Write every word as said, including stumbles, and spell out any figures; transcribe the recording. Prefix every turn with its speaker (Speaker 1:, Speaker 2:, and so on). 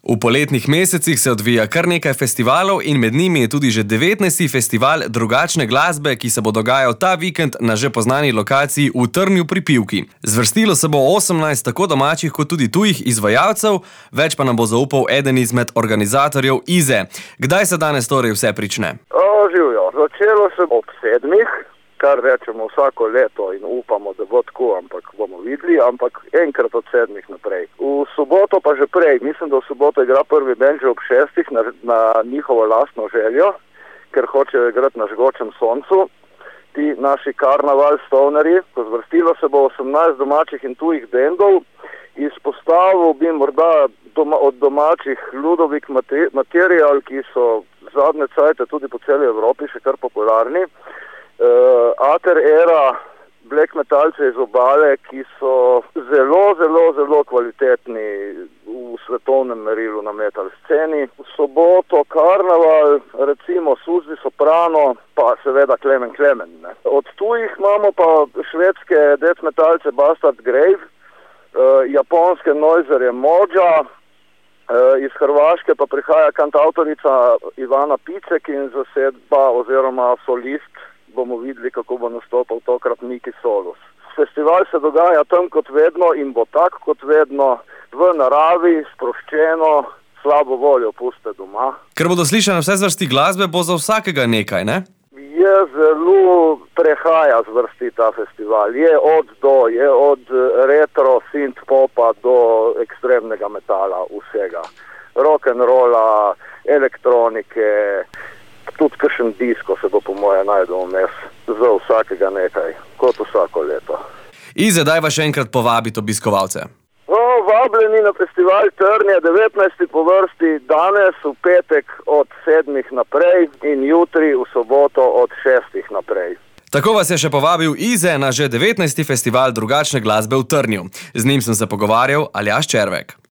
Speaker 1: V poletnih mesecih se odvija kar nekaj festivalov in med njimi je tudi že devetnajsti festival drugačne glasbe, ki se bo dogajal ta vikend na že poznani lokaciji v Trnju pri Pivki. Zvrstilo se bo osemnajst tako domačih kot tudi tujih izvajalcev, več pa nam bo zaupal eden izmed organizatorjev Ize. Kdaj se danes torej vse prične?
Speaker 2: O, živjo. Začelo se ob sedmih, kar rečemo vsako leto in upamo, da bo tako, ampak bomo videli, ampak enkrat od sedmih naprej. V soboto pa že prej, mislim, da v soboto igra prvi bend že ob šestih na, na njihovo lastno željo, ker hočejo igrati na žgočem soncu. Ti naši karnaval stovnari, ko zvrstilo se bo osemnajst domačih in tujih bendov, izpostavil bi morda doma, od domačih Ludovik Material, ki so zadnje cajte tudi po celi Evropi še kar popularni. Uh, Ater Era, black metalce iz Obale, ki so zelo, zelo, zelo kvalitetni v svetovnem merilu na metal sceni. V soboto karnaval, recimo Suzi Soprano, pa seveda Klemen Klemen. Ne. Od tujih imamo pa švedske death metalce Bastard Grave, uh, japonske Noizerje Moja, uh, iz Hrvaške pa prihaja kantautorica Ivana Picek in zasedba oziroma solist. Bomo videli, kako bo nastopal tokrat Miki Solus. Festival se dogaja tam kot vedno in bo tak kot vedno, v naravi, sproščeno, slabo voljo puste doma.
Speaker 1: Ker bodo slišane vse zvrsti glasbe, bo za vsakega nekaj, ne?
Speaker 2: Je zelo prehaja zvrsti ta festival. Je od do, je od retro, synth popa do ekstremnega metala, vsega. Rock'n'rolla, elektronike, tudi kakšen disko se bo po moje najdel vmes, za vsakega nekaj, kot vsako leto.
Speaker 1: Ize, daj vas še enkrat povabiti obiskovalce.
Speaker 2: No, vabljeni na festival Trnje, devetnajsti po vrsti, danes v petek od sedmih naprej in jutri v soboto od šestih naprej.
Speaker 1: Tako vas je še povabil Ize na že devetnajsti festival drugačne glasbe v Trnju. Z njim sem se pogovarjal Aljaž Červek.